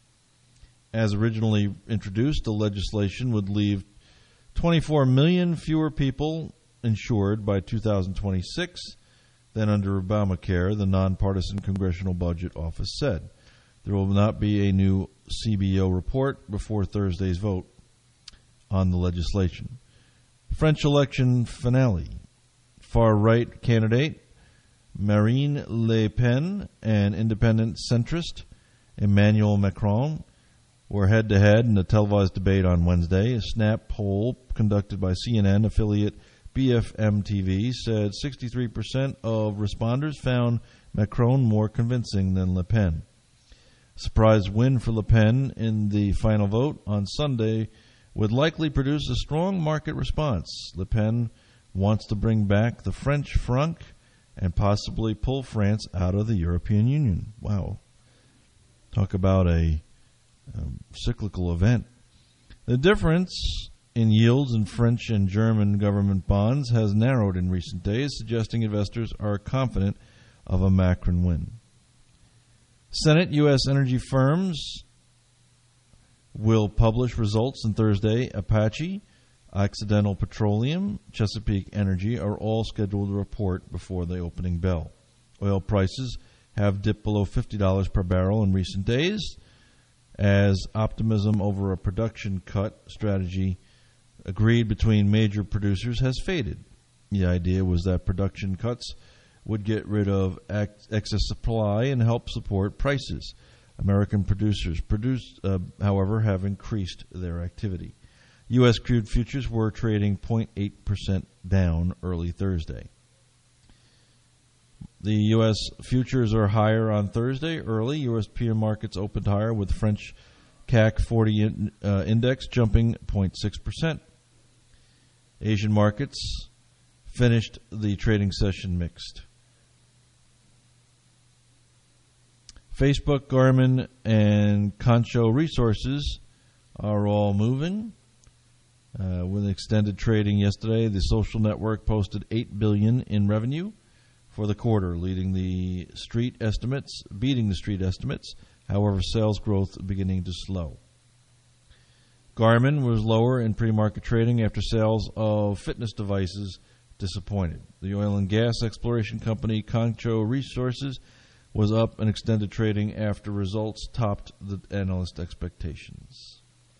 As originally introduced, the legislation would leave 24 million fewer people insured by 2026 than under Obamacare, the nonpartisan Congressional Budget Office said. There will not be a new CBO report before Thursday's vote on the legislation. French election finale. Far-right candidate Marine Le Pen and independent centrist Emmanuel Macron were head-to-head in a televised debate on Wednesday. A Snap poll conducted by CNN affiliate BFM TV said 63% of responders found Macron more convincing than Le Pen. Surprise win for Le Pen in the final vote on Sunday would likely produce a strong market response. Le Pen wants to bring back the French franc and possibly pull France out of the European Union. Wow. Talk about a cyclical event. The difference in yields in French and German government bonds has narrowed in recent days, suggesting investors are confident of a Macron win. Senate U.S. energy firms will publish results on Thursday. Apache, Occidental Petroleum, Chesapeake Energy are all scheduled to report before the opening bell. Oil prices have dipped below $50 per barrel in recent days as optimism over a production cut strategy agreed between major producers has faded. The idea was that production cuts would get rid of excess supply and help support prices. American producers, however, have increased their activity. U.S. crude futures were trading 0.8% down early Thursday. The U.S. futures are higher on Thursday early. U.S. peer markets opened higher with French CAC 40 index jumping 0.6%. Asian markets finished the trading session mixed. Facebook, Garmin, and Concho Resources are all moving. With extended trading yesterday, the social network posted $8 billion in revenue for the quarter, beating the street estimates. However, sales growth beginning to slow. Garmin was lower in pre-market trading after sales of fitness devices disappointed. The oil and gas exploration company Concho Resources was up in extended trading after results topped the analyst expectations.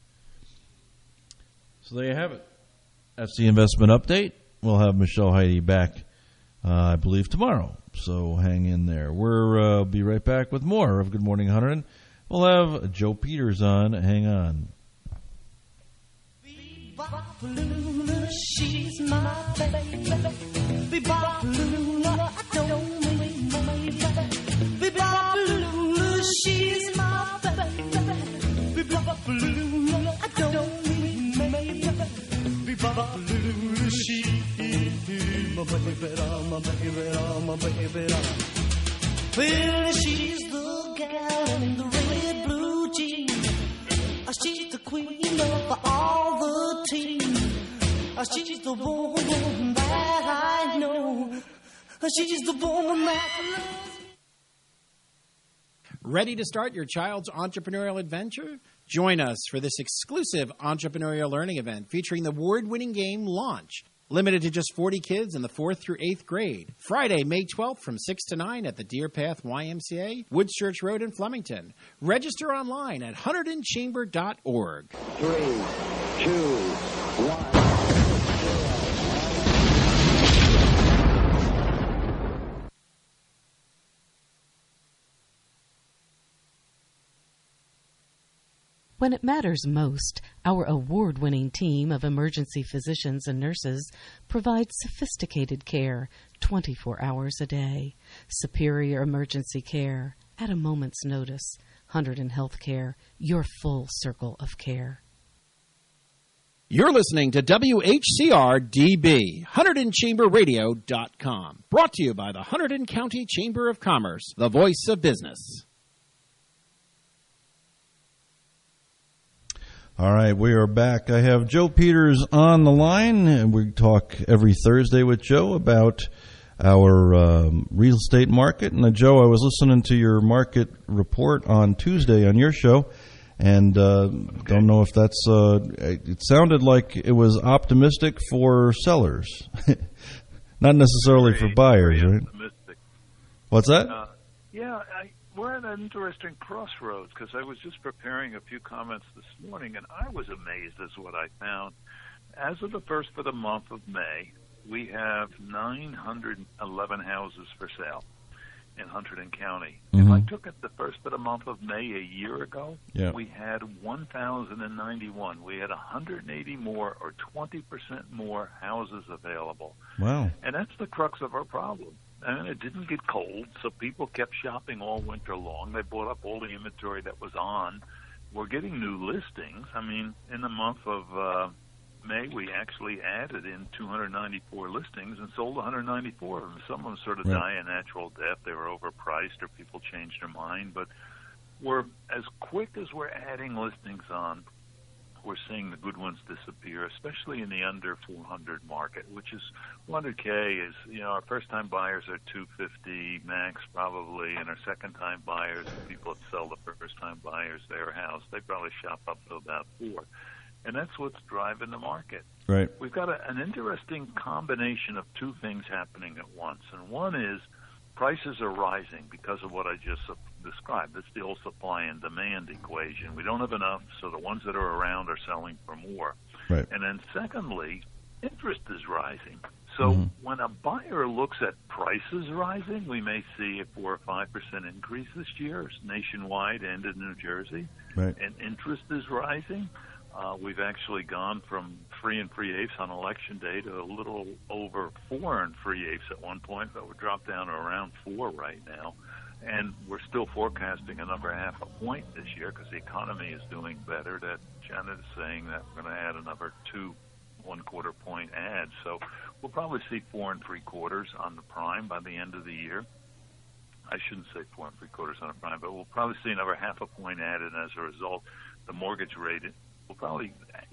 So there you have it. That's the investment update. We'll have Michelle Heidi back, I believe, tomorrow. So hang in there. We'll be right back with more of Good Morning Hunter. We'll have Joe Peters on. Hang on. Bebop-a-lula, she's my baby. Bebop-a-lula, I don't mean my baby. Bebop-a-lula, she's my baby. Bebop-a-lula, I don't mean my baby. Bebop-a-lula, she's my baby. Well, she's the gal in the red blue jeans. She's the queen of all the team. She's the woman that I know. She's the woman that loves. Ready to start your child's entrepreneurial adventure? Join us for this exclusive entrepreneurial learning event featuring the award-winning game Launch. Limited to just 40 kids in the 4th through 8th grade. Friday, May 12th from 6 to 9 at the Deer Path YMCA, Woods Church Road in Flemington. Register online at HunterdonChamber.org. 3, 2, 1. When it matters most, our award-winning team of emergency physicians and nurses provides sophisticated care 24 hours a day. Superior emergency care at a moment's notice. Hunterdon Healthcare, your full circle of care. You're listening to WHCR-DB, HunterdonChamberRadio.com. Brought to you by the Hunterdon County Chamber of Commerce, the voice of business. All right, we are back. I have Joe Peters on the line, and we talk every Thursday with Joe about our real estate market. And Joe, I was listening to your market report on Tuesday on your show, and don't know if that's it sounded like it was optimistic for sellers, not necessarily for buyers, right? Optimistic. What's that? We're at an interesting crossroads because I was just preparing a few comments this morning, and I was amazed as what I found. As of the first of the month of May, we have 911 houses for sale in Hunterdon County. Mm-hmm. If I took it the first of the month of May a year ago, we had 1,091. We had 180 more or 20% more houses available. Wow. And that's the crux of our problem. And it didn't get cold, so people kept shopping all winter long. They bought up all the inventory that was on. We're getting new listings. I mean, in the month of May, we actually added in 294 listings and sold 194 of them. Some of them sort of die a natural death. They were overpriced or people changed their mind. But we're as quick as we're adding listings on, we're seeing the good ones disappear, especially in the under 400 market, which is 100K is, our first-time buyers are 250 max probably, and our second-time buyers, people that sell the first-time buyers their house, they probably shop up to about 4. And that's what's driving the market. Right. We've got an interesting combination of two things happening at once, and one is prices are rising because of what I just described. It's the old supply and demand equation. We don't have enough, so the ones that are around are selling for more. Right. And then secondly, interest is rising. So when a buyer looks at prices rising, we may see a 4 or 5% increase this year nationwide and in New Jersey. Right. And interest is rising. We've actually gone from 3 3/8 on election day to a little over 4 3/8 at one point, but we're dropped down to around 4 right now. And we're still forecasting another 0.5 point this year because the economy is doing better. That Janet is saying that we're going to add another 2 1/4 point adds. So we'll probably see 4 3/4 on the prime by the end of the year. I shouldn't say 4 3/4 on the prime, but we'll probably see another 0.5 point added. And as a result, the mortgage rate will probably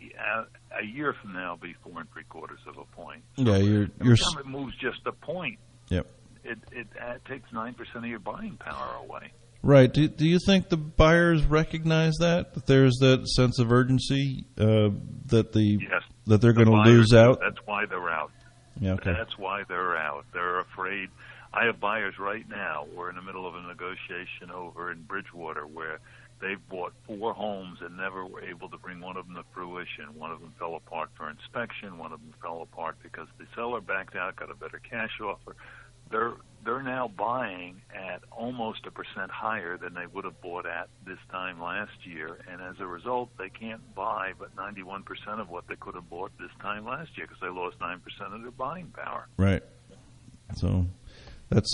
a year from now be 4 3/4 of a point. So yeah, every time it moves just a point. Yep. It takes 9% of your buying power away. Right. Do you think the buyers recognize that there's that sense of urgency that they're going to lose out? That's why they're out. Yeah. Okay. That's why they're out. They're afraid. I have buyers right now. We're in the middle of a negotiation over in Bridgewater where they've bought 4 homes and never were able to bring one of them to fruition. One of them fell apart for inspection. One of them fell apart because the seller backed out, got a better cash offer. They're now buying at almost 1% higher than they would have bought at this time last year, and as a result, they can't buy but 91% of what they could have bought this time last year because they lost 9% of their buying power. Right. So that's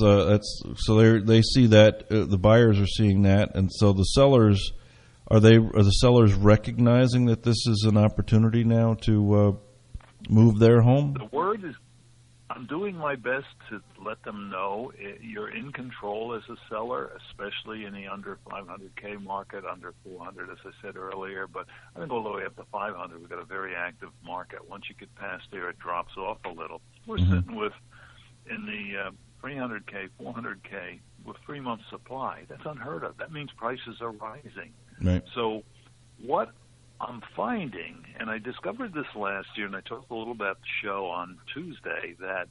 so they see that the buyers are seeing that, and so the sellers are the sellers recognizing that this is an opportunity now to move their home? The word is I'm doing my best to let them know you're in control as a seller, especially in the under 500K market, under 400, as I said earlier. But I think all the way up to 500, we've got a very active market. Once you get past there, it drops off a little. We're sitting with, in the 300K, 400K, with 3 months supply. That's unheard of. That means prices are rising. Right. So what I'm finding, and I discovered this last year, and I talked a little about the show on Tuesday, that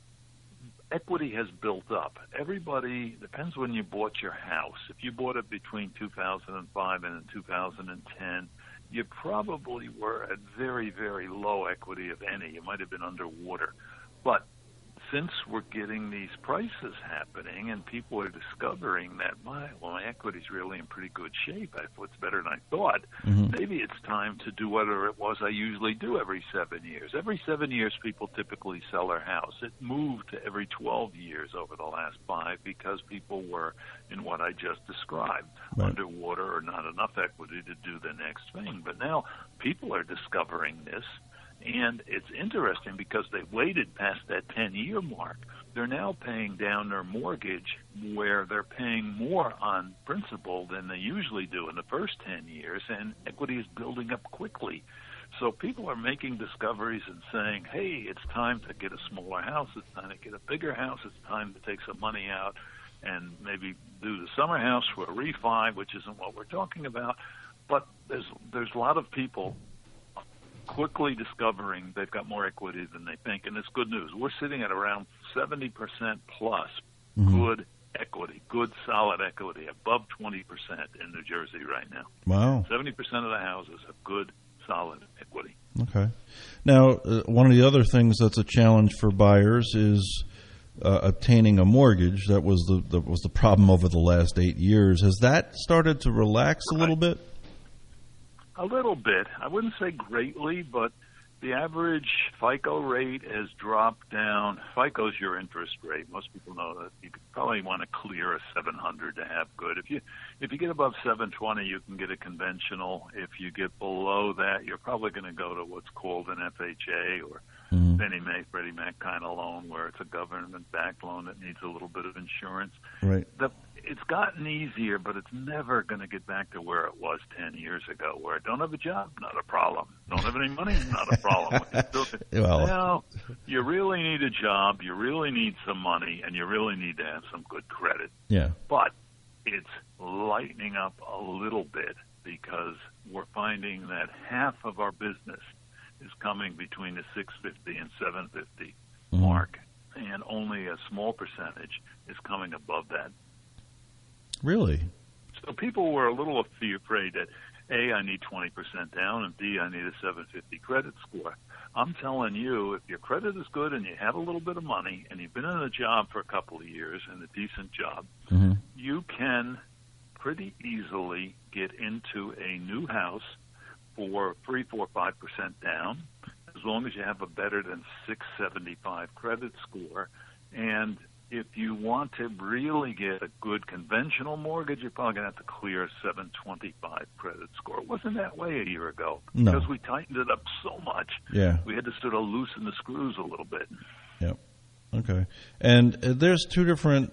equity has built up. Everybody, depends when you bought your house. If you bought it between 2005 and 2010, you probably were at very, very low equity, if any. You might have been underwater. But since we're getting these prices happening and people are discovering that, my equity's really in pretty good shape, it's better than I thought, maybe it's time to do whatever it was I usually do every 7 years. Every 7 years, people typically sell their house. It moved to every 12 years over the last 5 because people were in what I just described, underwater or not enough equity to do the next thing. But now people are discovering this. And it's interesting because they waited past that 10-year mark. They're now paying down their mortgage where they're paying more on principal than they usually do in the first 10 years, and equity is building up quickly. So people are making discoveries and saying, hey, it's time to get a smaller house. It's time to get a bigger house. It's time to take some money out and maybe do the summer house for a refi, which isn't what we're talking about. But there's a lot of people quickly discovering they've got more equity than they think, and it's good news. We're sitting at around 70% plus good equity, good solid equity, above 20% in New Jersey right now. Wow. 70% of the houses have good solid equity. Okay. Now, one of the other things that's a challenge for buyers is obtaining a mortgage. That was the problem over the last 8 years. Has that started to relax a little bit? A little bit. I wouldn't say greatly, but the average FICO rate has dropped down. FICO is your interest rate. Most people know that you probably want to clear a 700 to have good. If you get above 720, you can get a conventional. If you get below that, you're probably going to go to what's called an FHA or Fannie Mae, Freddie Mac kind of loan, where it's a government-backed loan that needs a little bit of insurance. Right. It's gotten easier, but it's never going to get back to where it was 10 years ago, where I don't have a job, not a problem. Don't have any money, not a problem. Well, you really need a job, you really need some money, and you really need to have some good credit. Yeah. But it's lightening up a little bit because we're finding that half of our business is coming between the 650 and 750 mark, and only a small percentage is coming above that. Really? So people were a little afraid that, A, I need 20% down, and B, I need a 750 credit score. I'm telling you, if your credit is good and you have a little bit of money and you've been in a job for a couple of years and a decent job, you can pretty easily get into a new house for 3, 4, 5% down, as long as you have a better than 675 credit score. And if you want to really get a good conventional mortgage, you're probably going to have to clear a 725 credit score. It wasn't that way a year ago because we tightened it up so much. Yeah. We had to sort of loosen the screws a little bit. Yep. Okay. And there's two different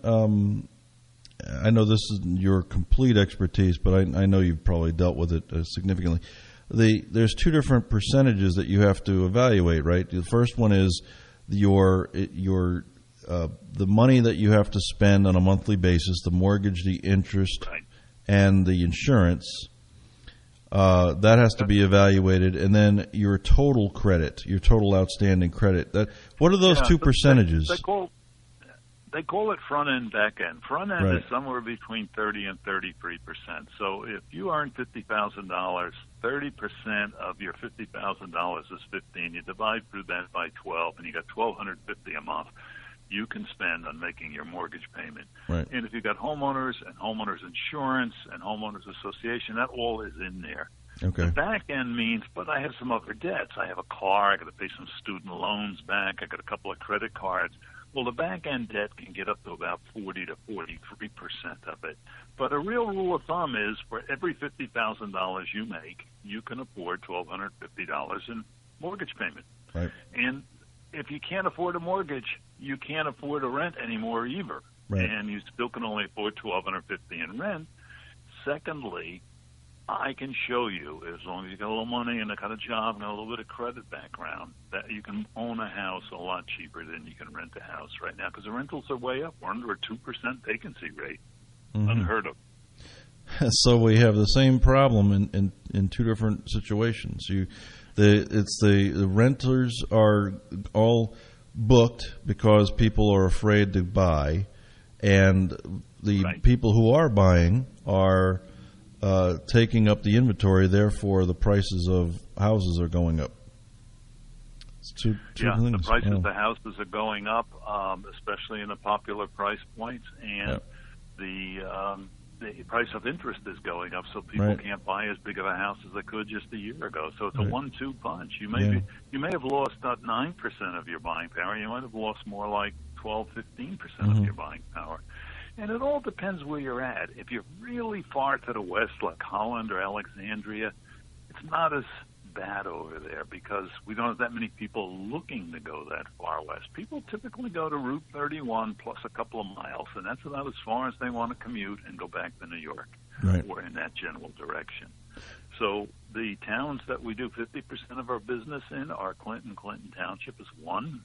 I know this is your complete expertise, but I know you've probably dealt with it significantly. There's two different percentages that you have to evaluate, right? The first one is the money that you have to spend on a monthly basis, the mortgage, the interest, and the insurance. That has to be evaluated, and then your total credit, your total outstanding credit. What are those two percentages? They call it front end, back end. Front end is somewhere between 30 and 33%. So if you earn $50,000, 30% of your $50,000 is 15. You divide through that by 12, and you got $1,250 a month you can spend on making your mortgage payment. Right. And if you've got homeowners and homeowners insurance and homeowners association, that all is in there. Okay. The back end means, but I have some other debts. I have a car. I got to pay some student loans back. I got a couple of credit cards. Well, the back end debt can get up to about 40 to 43% of it. But a real rule of thumb is for every $50,000 you make, you can afford $1,250 in mortgage payment. Right. And if you can't afford a mortgage, you can't afford a rent anymore either. Right. And you still can only afford $1,250 in rent. Secondly, I can show you, as long as you got a little money and a kind of job and a little bit of credit background, that you can own a house a lot cheaper than you can rent a house right now, because the rentals are way up. We're under a 2% vacancy rate. Unheard of. So we have the same problem in two different situations. The renters are all booked because people are afraid to buy, and the people who are buying are taking up the inventory. Therefore, the prices of houses are going up. It's two things. The prices of the houses are going up, especially in the popular price points, and the price of interest is going up, so people can't buy as big of a house as they could just a year ago. So it's a 1-2 punch. You may have lost not 9% of your buying power. You might have lost more like 12-15% of your buying power. And it all depends where you're at. If you're really far to the west, like Holland or Alexandria, it's not as bad over there because we don't have that many people looking to go that far west. People typically go to Route 31 plus a couple of miles, and that's about as far as they want to commute and go back to New York or in that general direction. So the towns that we do 50% of our business in are Clinton. Clinton Township is one,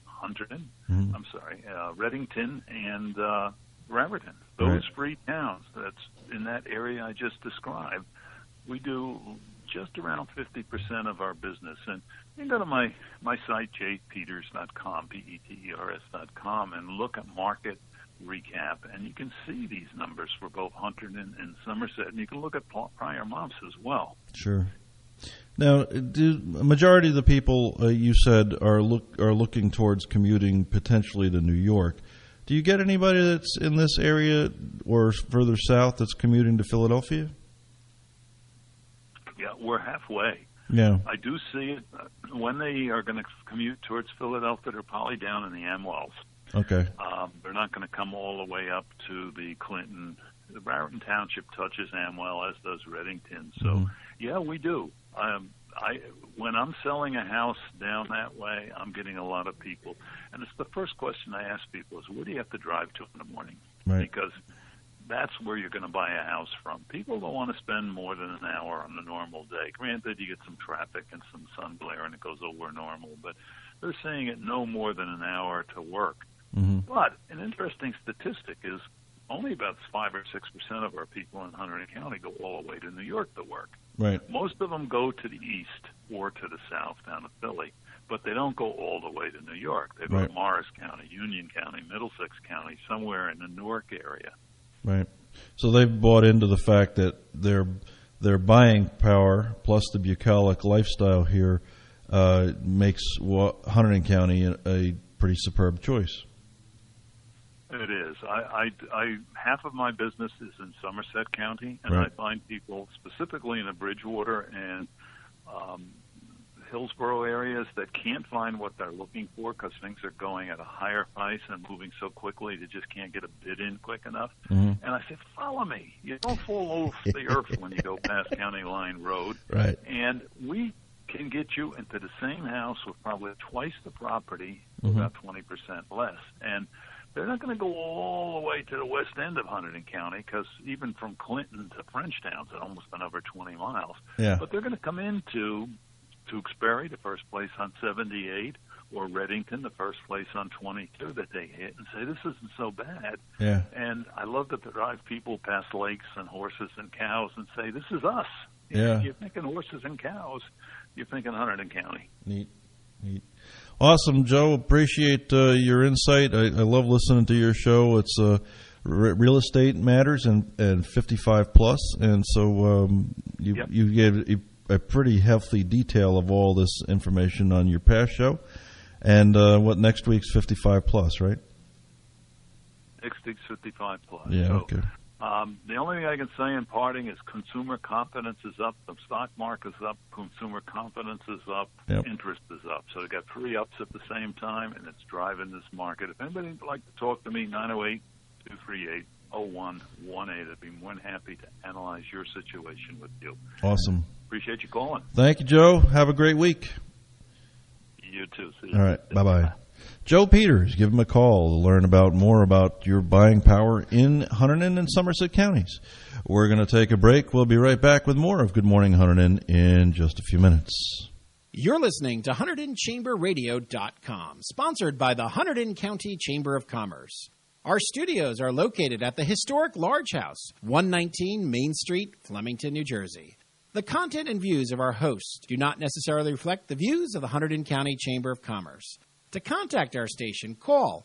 Reddington, and Raritan. Those three towns that's in that area I just described, we do just around 50% of our business. And you can go to my site, jpeters.com, peters.com, and look at market recap, and you can see these numbers for both Hunterdon and Somerset, and you can look at prior months as well. Sure. Now, do a majority of the people you said are looking towards commuting potentially to New York? Do you get anybody that's in this area or further south that's commuting to Philadelphia? Yeah, we're halfway. Yeah. I do see it. When they are going to commute towards Philadelphia, they're probably down in the Amwells. Okay. They're not going to come all the way up to the Clinton. The Raritan Township touches Amwell, as does Reddington. So, yeah, we do. When I'm selling a house down that way, I'm getting a lot of people. And it's the first question I ask people is, where do you have to drive to in the morning? Right. Because that's where you're going to buy a house from. People don't want to spend more than an hour on a normal day. Granted, you get some traffic and some sun glare, and it goes over normal, but they're saying it no more than an hour to work. But an interesting statistic is only about 5 or 6% of our people in Hunterdon County go all the way to New York to work. Right. Most of them go to the east or to the south down to Philly, but they don't go all the way to New York. They go to Morris County, Union County, Middlesex County, somewhere in the Newark area. Right. So they've bought into the fact that their buying power plus the bucolic lifestyle here makes Hunterdon County a pretty superb choice. It is. I half of my business is in Somerset County, and I find people specifically in the Bridgewater and Hillsborough areas that can't find what they're looking for because things are going at a higher price and moving so quickly they just can't get a bid in quick enough. And I say, follow me. You don't fall off the earth when you go past County Line Road. Right. And we can get you into the same house with probably twice the property, about 20% less. And they're not going to go all the way to the west end of Hunterdon County because even from Clinton to Frenchtown, it's almost another 20 miles. Yeah. But they're going to come into Tewksbury, the first place on 78, or Reddington, the first place on 22 that they hit, and say, this isn't so bad. Yeah. And I love to drive people past lakes and horses and cows and say, this is us. Yeah. You're thinking horses and cows. You're thinking Hunterdon County. Neat. Awesome, Joe. Appreciate your insight. I love listening to your show. It's Real Estate Matters and 55 plus, and so you gave a pretty healthy detail of all this information on your past show. And next week's 55 plus, right? Next week's 55 plus. Yeah. So, okay. The only thing I can say in parting is consumer confidence is up, the stock market is up, consumer confidence is up, interest is up. So you got three ups at the same time, and it's driving this market. If anybody would like to talk to me, 908-238-0118. I'd be more than happy to analyze your situation with you. Awesome. Appreciate you calling. Thank you, Joe. Have a great week. You too. See you. All right. Bye-bye. Joe Peters, give him a call to learn more about your buying power in Hunterdon and Somerset counties. We're going to take a break. We'll be right back with more of Good Morning Hunterdon in just a few minutes. You're listening to HunterdonChamberRadio.com, sponsored by the Hunterdon County Chamber of Commerce. Our studios are located at the historic Large House, 119 Main Street, Flemington, New Jersey. The content and views of our hosts do not necessarily reflect the views of the Hunterdon County Chamber of Commerce. To contact our station, call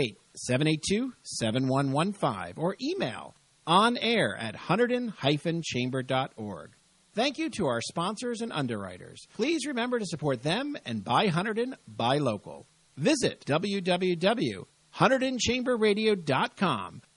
908-782-7115 or email onair@hunterdon-chamber.org. Thank you to our sponsors and underwriters. Please remember to support them and buy Hunterdon, buy local. Visit www.HunterdonChamberRadio.com